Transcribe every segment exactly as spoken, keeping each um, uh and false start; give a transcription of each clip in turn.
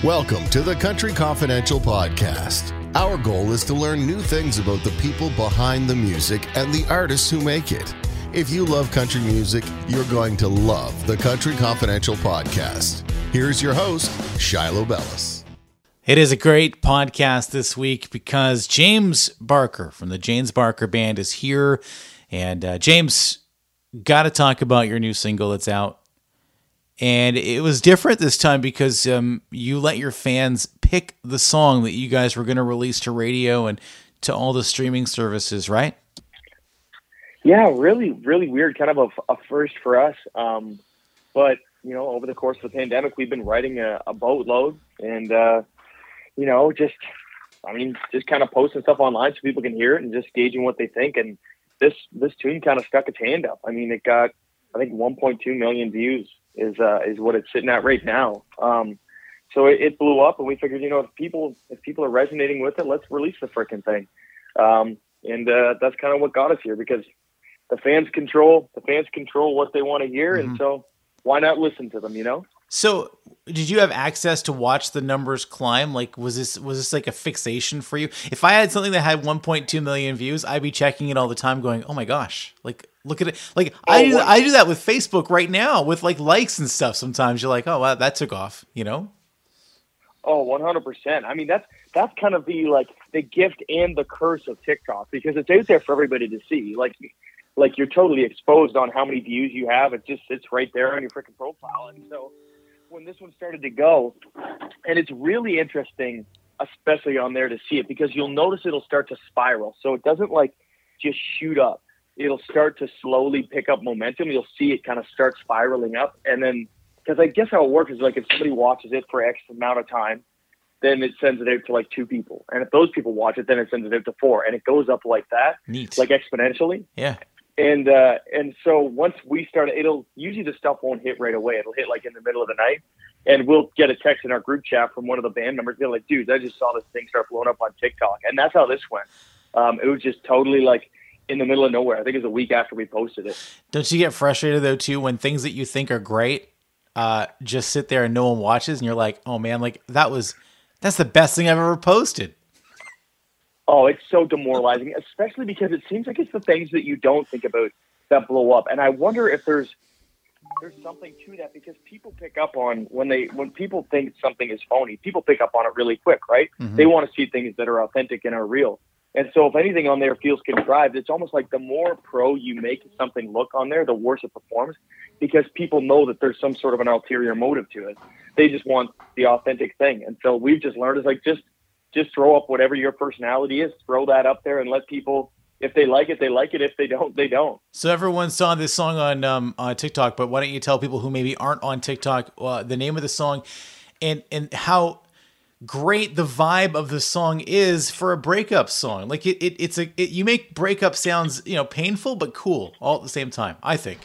Welcome to the Country Confidential Podcast. Our goal is to learn new things about the people behind the music and the artists who make it. If you love country music, you're going to love the Country Confidential Podcast. Here's your host, Shiloh Bellis. It is a great podcast this week because James Barker from the James Barker Band is here. And uh, James, got to talk about your new single that's out. And it was different this time because um, you let your fans pick the song that you guys were going to release to radio and to all the streaming services, right? Yeah, really, really weird, kind of a, a first for us. Um, but, you know, over the course of the pandemic, we've been writing a, a boatload and, uh, you know, just, I mean, just kind of posting stuff online so people can hear it and just gauging what they think. And this, this tune kind of stuck its hand up. I mean, it got, I think, one point two million views. is uh, is what it's sitting at right now. Um, so it, it blew up, and we figured, you know, if people if people are resonating with it, let's release the frickin' thing. Um, and uh, that's kind of what got us here, because the fans control the fans control what they want to hear, mm-hmm. and so why not listen to them, you know? So did you have access to watch the numbers climb? Like, was this was this like a fixation for you? If I had something that had one point two million views, I'd be checking it all the time going, oh my gosh, like, look at it. Like, oh, I do, I do that with Facebook right now with like likes and stuff. Sometimes you're like, oh, wow, that took off, you know? Oh, one hundred percent. I mean, that's, that's kind of the, like, the gift and the curse of TikTok, because it's out there for everybody to see. Like, like you're totally exposed on how many views you have. It just sits right there on your freaking profile. And so when this one started to go, and it's really interesting, especially on there, to see it, because you'll notice it'll start to spiral. So it doesn't like just shoot up. It'll start to slowly pick up momentum. You'll see it kind of start spiraling up. And then, because I guess how it works is, like, if somebody watches it for X amount of time, then it sends it out to like two people. And if those people watch it, then it sends it out to four. And it goes up like that, Neat. Like exponentially. Yeah. And, uh, and so once we start, it'll usually the stuff won't hit right away. It'll hit like in the middle of the night. And we'll get a text in our group chat from one of the band members. They're like, dude, I just saw this thing start blowing up on TikTok. And that's how this went. Um, it was just totally like, in the middle of nowhere. I think it was a week after we posted it. Don't you get frustrated though too when things that you think are great uh, just sit there and no one watches, and you're like, oh man, like that was that's the best thing I've ever posted. Oh, it's so demoralizing, especially because it seems like it's the things that you don't think about that blow up. And I wonder if there's there's something to that, because people pick up on when they when people think something is phony, people pick up on it really quick, right? Mm-hmm. They want to see things that are authentic and are real. And so if anything on there feels contrived, it's almost like the more pro you make something look on there, the worse it performs, because people know that there's some sort of an ulterior motive to it. They just want the authentic thing. And so we've just learned is like, just, just throw up whatever your personality is, throw that up there and let people, if they like it, they like it. If they don't, they don't. So everyone saw this song on, um, on TikTok, but why don't you tell people who maybe aren't on TikTok, uh, the name of the song and, and how great the vibe of the song is for a breakup song. Like it, it it's a it, you make breakup sounds, you know, painful but cool all at the same time, I think.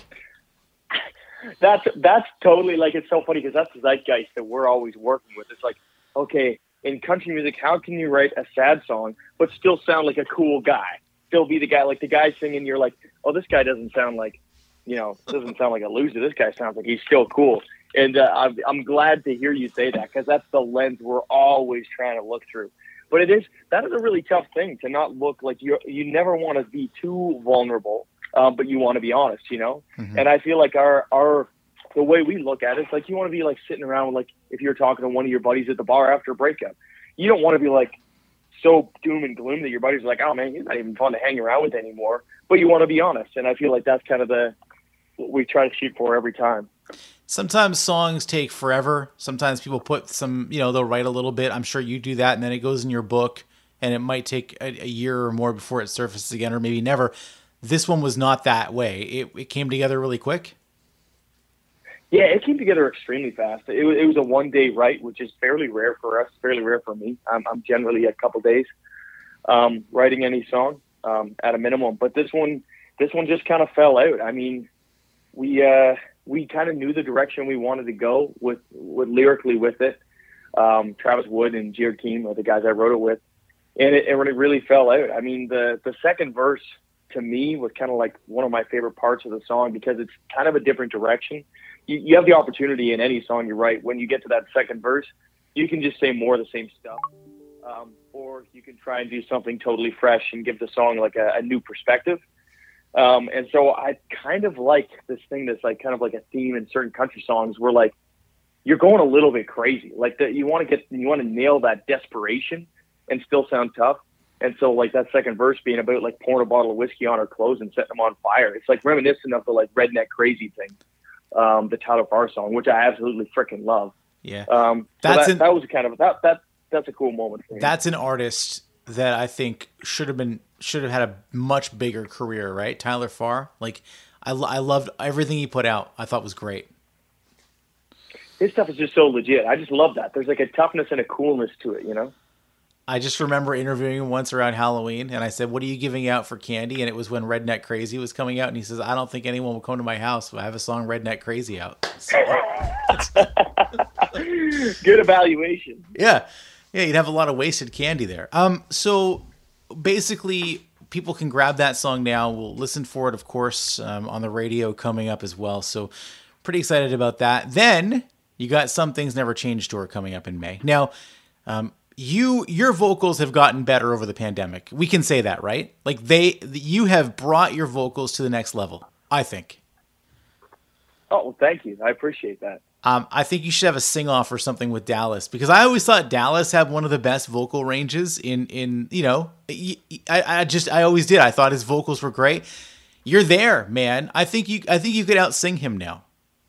That's that's totally, like, it's so funny because that's the zeitgeist that we're always working with. It's like, okay, in country music, how can you write a sad song but still sound like a cool guy? Still be the guy, like the guy singing, you're like, oh, this guy doesn't sound like, you know, doesn't sound like a loser. This guy sounds like he's still cool. And uh, I'm, I'm glad to hear you say that, because that's the lens we're always trying to look through. But it is that is a really tough thing, to not look like you you never want to be too vulnerable, um, but you want to be honest, you know. Mm-hmm. And I feel like our our the way we look at it, it's like you want to be like sitting around, like if you're talking to one of your buddies at the bar after a breakup, you don't want to be like so doom and gloom that your buddies are like, oh man, he's not even fun to hang around with anymore. But you want to be honest, and I feel like that's kind of the what we try to shoot for every time. Sometimes songs take forever. Sometimes people put some, you know, they'll write a little bit. I'm sure you do that, and then it goes in your book, and it might take a, a year or more before it surfaces again, or maybe never. This one was not that way. It, it came together really quick. Yeah, it came together extremely fast. It, it was a one-day write, which is fairly rare for us, fairly rare for me. I'm, I'm generally a couple days um, writing any song um, at a minimum. But this one, this one just kind of fell out. I mean, we uh, we kind of knew the direction we wanted to go with, with lyrically with it. Um, Travis Wood and Jared Keem are the guys I wrote it with, and it, it really fell out. I mean, the the second verse to me was kind of like one of my favorite parts of the song, because it's kind of a different direction. You, you have the opportunity in any song you write, when you get to that second verse, you can just say more of the same stuff. Um, or you can try and do something totally fresh and give the song like a, a new perspective. Um, and so I kind of like this thing that's like kind of like a theme in certain country songs where like you're going a little bit crazy. Like that you want to get, you want to nail that desperation and still sound tough. And so like that second verse being about like pouring a bottle of whiskey on our clothes and setting them on fire. It's like reminiscent of the like redneck crazy thing, um, the Tyler Farr song, which I absolutely freaking love. Yeah. Um, so that's that, an, that was kind of, that, that, that's a cool moment for me. That's an artist that I think should have been, should have had a much bigger career, right? Tyler Farr. Like I, I loved everything he put out. I thought was great. His stuff is just so legit. I just love that. There's like a toughness and a coolness to it, you know? I just remember interviewing him once around Halloween, and I said, "What are you giving out for candy?" And it was when Redneck Crazy was coming out, and he says, "I don't think anyone will come to my house. I have a song Redneck Crazy out." So, good evaluation. Yeah, yeah, you'd have a lot of wasted candy there. Um, so basically, people can grab that song now. We'll listen for it, of course, um, on the radio coming up as well. So pretty excited about that. Then you got Some Things Never Change tour coming up in May. Now, um. You, your vocals have gotten better over the pandemic. We can say that, right? Like they, you have brought your vocals to the next level, I think. Oh, well, thank you. I appreciate that. Um, I think you should have a sing-off or something with Dallas, because I always thought Dallas had one of the best vocal ranges in, in, you know, I, I just, I always did. I thought his vocals were great. You're there, man. I think you, I think you could out-sing him now.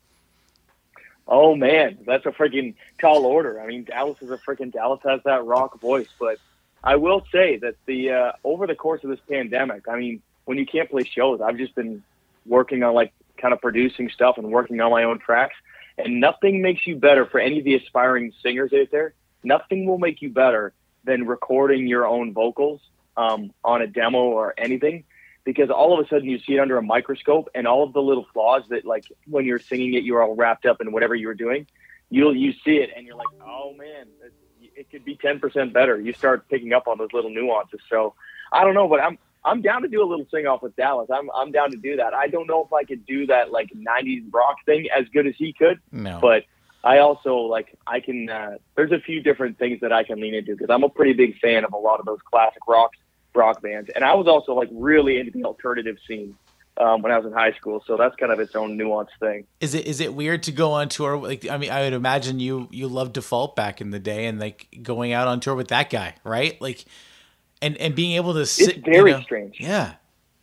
Oh man, that's a freaking tall order. I mean, Dallas is a freaking Dallas has that rock voice, but I will say that the uh, over the course of this pandemic, I mean, when you can't play shows, I've just been working on like kind of producing stuff and working on my own tracks, and nothing makes you better for any of the aspiring singers out there. Nothing will make you better than recording your own vocals um, on a demo or anything. Because all of a sudden you see it under a microscope, and all of the little flaws that, like, when you're singing it, you're all wrapped up in whatever you were doing. You'll you see it, and you're like, oh man, it, it could be ten percent better. You start picking up on those little nuances. So I don't know, but I'm I'm down to do a little sing off with Dallas. I'm I'm down to do that. I don't know if I could do that like nineties rock thing as good as he could. No, but I also like I can. Uh, there's a few different things that I can lean into because I'm a pretty big fan of a lot of those classic rocks. rock bands. And I was also like really into the alternative scene um, when I was in high school. So that's kind of its own nuanced thing. Is it, is it weird to go on tour? Like, I mean, I would imagine you, you loved Default back in the day and like going out on tour with that guy, right? Like, and, and being able to sit. It's very you know, strange. Yeah.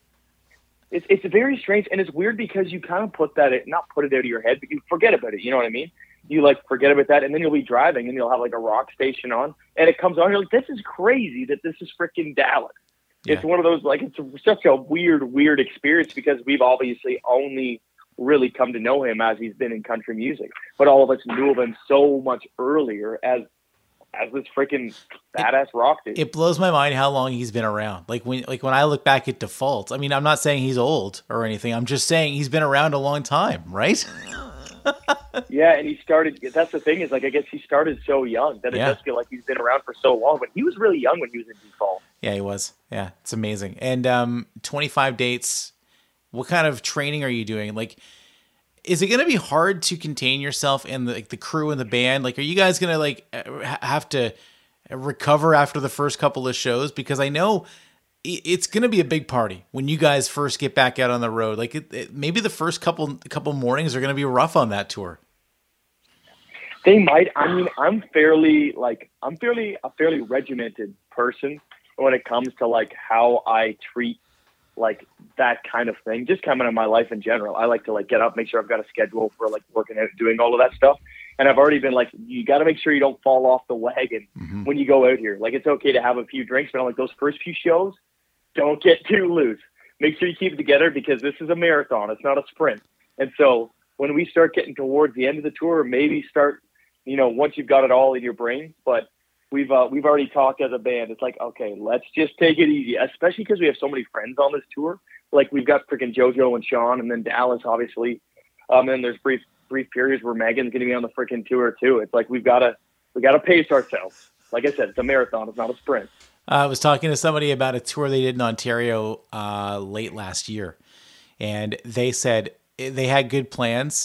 It's, it's very strange. And it's weird because you kind of put that, not put it out of your head, but you forget about it. You know what I mean? You like forget about that, and then you'll be driving, and you'll have like a rock station on, and it comes on. You're like, "This is crazy that this is freaking Dallas." Yeah. It's one of those like it's a, such a weird, weird experience because we've obviously only really come to know him as he's been in country music, but all of us knew of him so much earlier as as this freaking badass rock dude. It blows my mind how long he's been around. Like when like when I look back at Default, I mean, I'm not saying he's old or anything. I'm just saying he's been around a long time, right? Yeah, and he started, that's the thing is, like, I guess he started so young that it yeah. does feel like he's been around for so long, but he was really young when he was in Default. Yeah, he was. Yeah, it's amazing. And um, twenty-five dates, what kind of training are you doing? Like, is it going to be hard to contain yourself and the, like, the crew and the band? Like, are you guys going to, like, have to recover after the first couple of shows? Because I know it's going to be a big party when you guys first get back out on the road. Like it, it, maybe the first couple couple mornings are going to be rough on that tour. They might. I mean, I'm fairly like I'm fairly a fairly regimented person when it comes to like how I treat like that kind of thing. Just coming in my life in general, I like to like get up, make sure I've got a schedule for like working out, doing all of that stuff. And I've already been like, you got to make sure you don't fall off the wagon mm-hmm. when you go out here. Like it's okay to have a few drinks, but I'm like those first few shows. Don't get too loose. Make sure you keep it together because this is a marathon. It's not a sprint. And so when we start getting towards the end of the tour, maybe start, you know, once you've got it all in your brain, but we've, uh, we've already talked as a band. It's like, okay, let's just take it easy, especially because we have so many friends on this tour. Like we've got freaking JoJo and Sean and then Dallas, obviously. Um, and there's brief, brief periods where Megan's going to be on the freaking tour too. It's like, we've got to, we got to pace ourselves. Like I said, it's a marathon. It's not a sprint. Uh, I was talking to somebody about a tour they did in Ontario uh, late last year, and they said they had good plans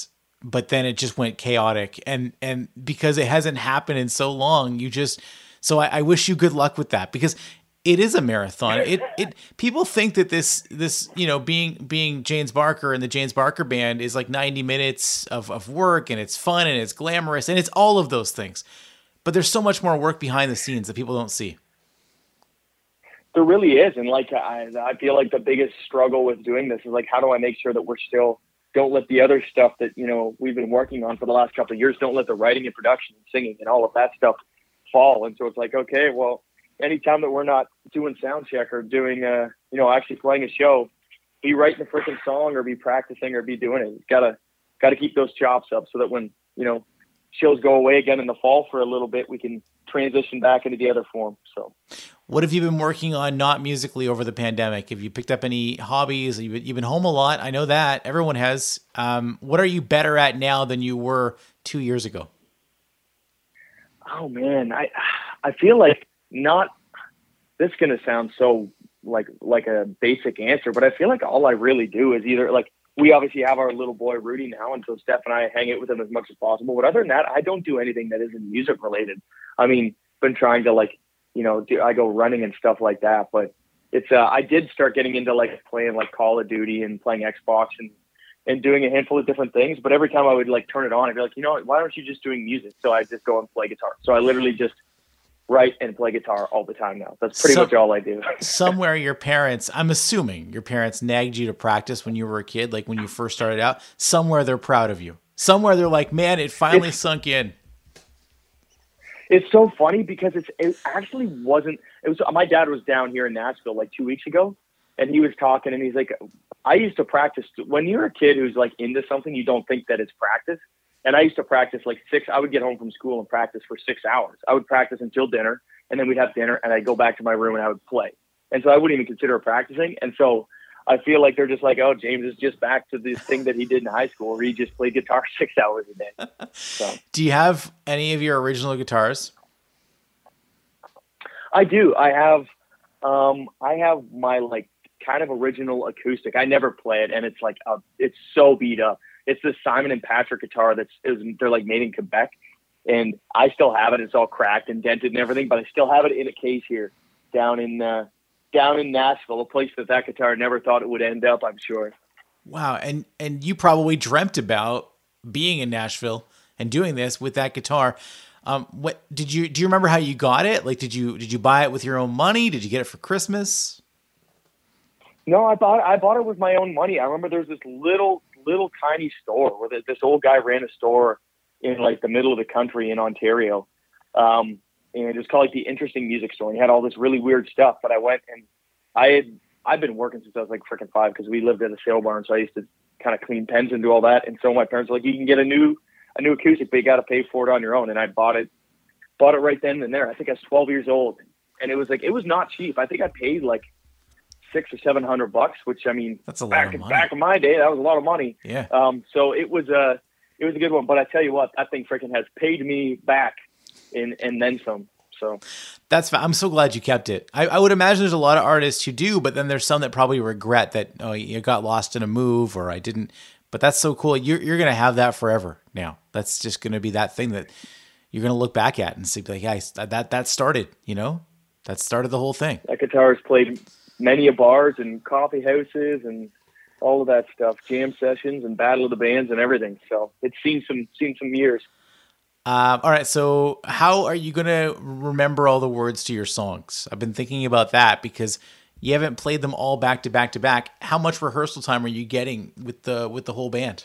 but then it just went chaotic. And, and because it hasn't happened in so long, you just, so I, I wish you good luck with that, because it is a marathon. It, it, people think that this, this, you know, being, being James Barker and the James Barker Band is like ninety minutes of, of work, and it's fun and it's glamorous and it's all of those things. But there's so much more work behind the scenes that people don't see. There really is. And like, I, I feel like the biggest struggle with doing this is like, how do I make sure that we're still, don't let the other stuff that, you know, we've been working on for the last couple of years, don't let the writing and production and singing and all of that stuff fall. And so it's like, okay, well, anytime that we're not doing sound check or doing, uh, you know, actually playing a show, be writing a freaking song or be practicing or be doing it. You've gotta, gotta keep those chops up so that when, you know, shows go away again in the fall for a little bit, we can transition back into the other form. So what have you been working on not musically over the pandemic? Have you picked up any hobbies? You've you've been home a lot. I know that everyone has. Um, what are you better at now than you were two years ago? Oh man, I, I feel like not, this is going to sound so like, like a basic answer, but I feel like all I really do is either like, we obviously have our little boy Rudy now, and so Steph and I hang out with him as much as possible. But other than that, I don't do anything that isn't music related. I mean, been trying to like, you know, do, I go running and stuff like that. But it's uh, I did start getting into like playing like Call of Duty and playing Xbox and and doing a handful of different things. But every time I would like turn it on, I'd be like, you know, why aren't you just doing music? So I just go and play guitar. So I literally just write and play guitar all the time now. That's pretty so, much all I do. Somewhere your parents, I'm assuming your parents nagged you to practice when you were a kid, like when you first started out. Somewhere they're proud of you. Somewhere they're like, man, it finally it's, sunk in. It's so funny because it's it actually wasn't. It was my dad was down here in Nashville like two weeks ago, and he was talking, and he's like, I used to practice. When you're a kid who's like into something, you don't think that it's practice. And I used to practice like six, I would get home from school and practice for six hours. I would practice until dinner, and then we'd have dinner, and I'd go back to my room and I would play. And so I wouldn't even consider it practicing. And so I feel like they're just like, oh, James is just back to this thing that he did in high school where he just played guitar six hours a day. So. Do you have any of your original guitars? I do. I have, um, I have my like kind of original acoustic. I never play it, and it's like, a, it's so beat up. It's this Simon and Patrick guitar that's is they're like made in Quebec, and I still have it. It's all cracked and dented and everything, but I still have it in a case here down in uh, down in Nashville, a place that that guitar never thought it would end up, I'm sure. Wow, and and you probably dreamt about being in Nashville and doing this with that guitar. Um, what did you do? You remember how you got it? Like, did you did you buy it with your own money? Did you get it for Christmas? No, I bought I bought it with my own money. I remember there was this little. little tiny store where this old guy ran a store in like the middle of the country in Ontario. Um, and it was called like the Interesting Music Store. And he had all this really weird stuff, but I went and I had, I've been working since I was like freaking five, cause we lived at a sale barn. So I used to kind of clean pens and do all that. And so my parents were like, you can get a new, a new acoustic, but you got to pay for it on your own. And I bought it, bought it right then and there. I think I was twelve years old, and it was like, it was not cheap. I think I paid like six or seven hundred bucks, which I mean, that's a lot back, of money. Back in my day, that was a lot of money. Yeah. Um, so it was a, it was a good one, but I tell you what, that thing freaking has paid me back in, and then some. So that's, I'm so glad you kept it. I, I would imagine there's a lot of artists who do, but then there's some that probably regret that, oh, you got lost in a move, or I didn't, but that's so cool. You're, you're going to have that forever now. That's just going to be that thing that you're going to look back at and see like, yeah, that, that started, you know, that started the whole thing. That guitar has played many a bars and coffee houses and all of that stuff, jam sessions and battle of the bands and everything. So it's seen some, seen some years. Um, all right. So how are you going to remember all the words to your songs? I've been thinking about that because you haven't played them all back to back to back. How much rehearsal time are you getting with the, with the whole band?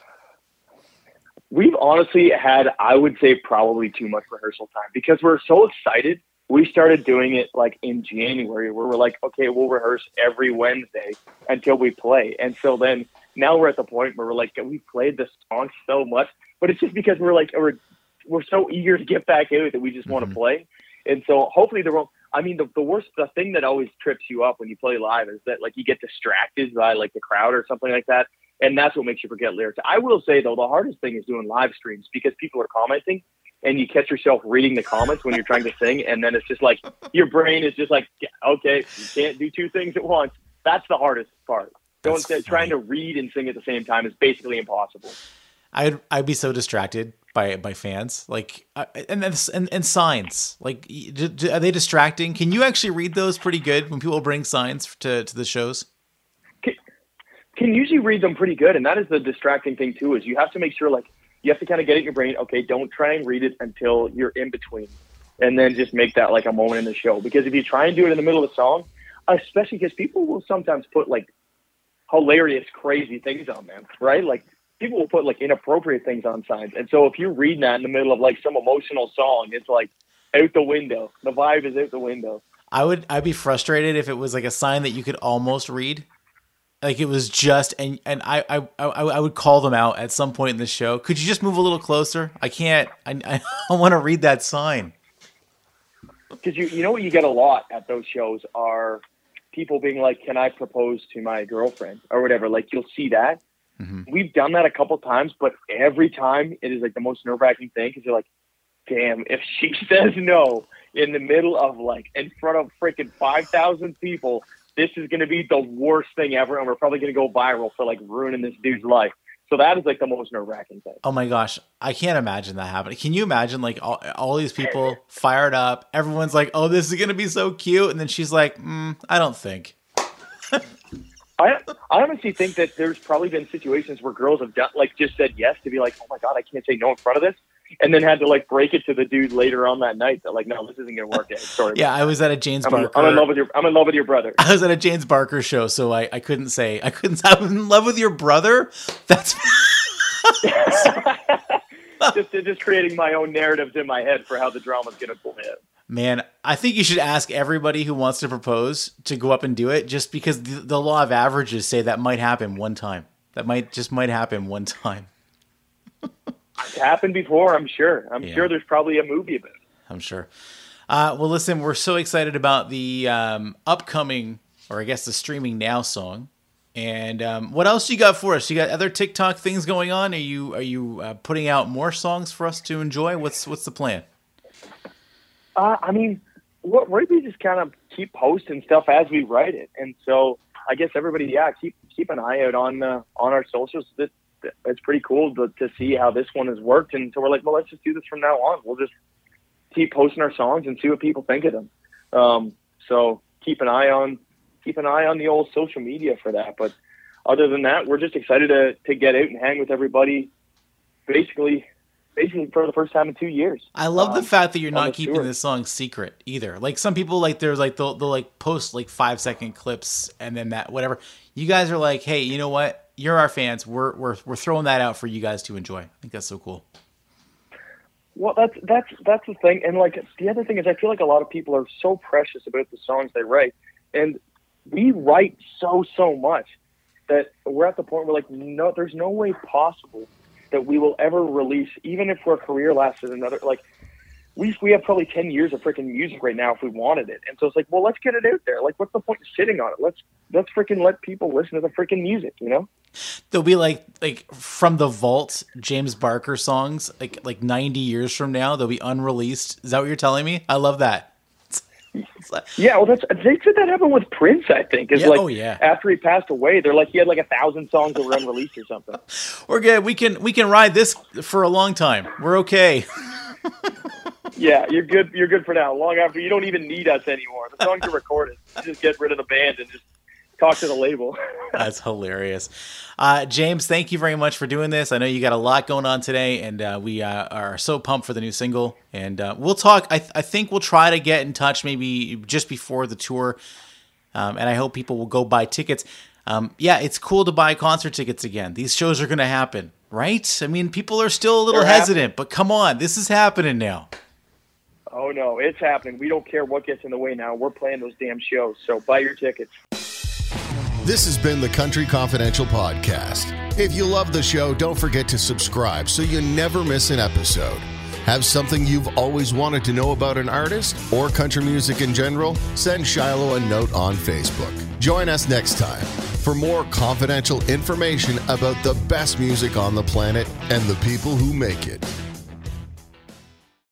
We've honestly had, I would say probably too much rehearsal time because we're so excited. We started doing it like in January where we're like, okay, we'll rehearse every Wednesday until we play. And so then now we're at the point where we're like, we played this song so much, but it's just because we're like, we're, we're so eager to get back out that we just mm-hmm. want to play. And so hopefully there won't, I mean, the, the worst, the thing that always trips you up when you play live is that like you get distracted by like the crowd or something like that. And that's what makes you forget lyrics. I will say though, the hardest thing is doing live streams because people are commenting. And you catch yourself reading the comments when you're trying to sing. And then it's just like, your brain is just like, okay, you can't do two things at once. That's the hardest part. Going to, trying to read and sing at the same time is basically impossible. I'd I'd be so distracted by by fans, like, uh, and and and signs. Like, do, do, are they distracting? Can you actually read those pretty good when people bring signs to to the shows? Can, can usually read them pretty good, and that is the distracting thing too. Is you have to make sure, like, you have to kind of get it in your brain. Okay, don't try and read it until you're in between, and then just make that like a moment in the show. Because if you try and do it in the middle of the song, especially because people will sometimes put like hilarious, crazy things on them, right? Like, people will put like inappropriate things on signs. And so if you're reading that in the middle of like some emotional song, it's like out the window. The vibe is out the window. I would, I'd be frustrated if it was like a sign that you could almost read. Like, it was just, and, and I, I, I, I would call them out at some point in the show. Could you just move a little closer? I can't, I, I want to read that sign. Because you, you know what you get a lot at those shows are people being like, can I propose to my girlfriend or whatever? Like, you'll see that. Mm-hmm. We've done that a couple times, but every time it is like the most nerve-wracking thing because you're like, damn, if she says no in the middle of like in front of freaking five thousand people, this is going to be the worst thing ever, and we're probably going to go viral for like ruining this dude's life. So that is like the most nerve-wracking thing. Oh my gosh, I can't imagine that happening. Can you imagine like all, all these people fired up? Everyone's like, oh, this is going to be so cute. And then she's like, mm, I don't think. I I honestly think that there's probably been situations where girls have done, like just said yes to be like, oh my God, I can't say no in front of this. And then had to like break it to the dude later on that night that like, no, this isn't going to work out. Sorry. Yeah, I was at a James I'm, Barker. I'm in love with your, I'm in love with your brother. I was at a James Barker show. So I, I couldn't say, I couldn't say I'm in love with your brother. That's just, just creating my own narratives in my head for how the drama's going to play out. Man, I think you should ask everybody who wants to propose to go up and do it, just because the, the law of averages say that might happen one time. That might just might happen one time. It's happened before, I'm sure. I'm yeah. sure there's probably a movie about it. I'm sure. Uh, well, listen, we're so excited about the um, upcoming, or I guess the streaming now song. And um, what else you got for us? You got other TikTok things going on? Are you are you uh, putting out more songs for us to enjoy? What's what's the plan? Uh, I mean, what we just kind of keep posting stuff as we write it, and so I guess everybody, yeah, keep keep an eye out on uh, on our socials. This, it's pretty cool to, to see how this one has worked, and so we're like, well, let's just do this from now on. We'll just keep posting our songs and see what people think of them. Um, so keep an eye on keep an eye on the old social media for that. But other than that, we're just excited to to get out and hang with everybody, basically. Basically for the first time in two years. I love um, the fact that you're not keeping tour. this song secret either. Like some people, like there's like they'll, they'll like post like five second clips and then that whatever. You guys are like, hey, you know what? You're our fans. We're we're we're throwing that out for you guys to enjoy. I think that's so cool. Well, that's that's that's the thing. And like the other thing is, I feel like a lot of people are so precious about the songs they write, and we write so so much that we're at the point where like no, there's no way possible that we will ever release, even if our career lasted another, like, we we have probably ten years of freaking music right now if we wanted it. And so it's like, well, let's get it out there. Like, what's the point of sitting on it? Let's let's freaking let people listen to the freaking music, you know? There'll be like like from the vault James Barker songs, like like ninety years from now, they'll be unreleased. Is that what you're telling me? I love that. Yeah, well, that's they said that happened with Prince, I think. Is yeah, like oh, yeah. After he passed away, they're like he had like a thousand songs that were unreleased or something. We're good. We can we can ride this for a long time. We're okay. Yeah, you're good. You're good for now. Long after you don't even need us anymore. The songs are recorded. You just get rid of the band and just talk to the label. That's hilarious. Uh, James, thank you very much for doing this. I know you got a lot going on today, and uh, we uh, are so pumped for the new single. And uh, we'll talk. I, th- I think we'll try to get in touch maybe just before the tour, um, and I hope people will go buy tickets. Um, yeah, it's cool to buy concert tickets again. These shows are going to happen, right? I mean, people are still a little They're hesitant, happening. But come on, this is happening now. Oh, no, it's happening. We don't care what gets in the way now. We're playing those damn shows, so buy your tickets. This has been the Country Confidential Podcast. If you love the show, don't forget to subscribe so you never miss an episode. Have something you've always wanted to know about an artist or country music in general? Send Shiloh a note on Facebook. Join us next time for more confidential information about the best music on the planet and the people who make it.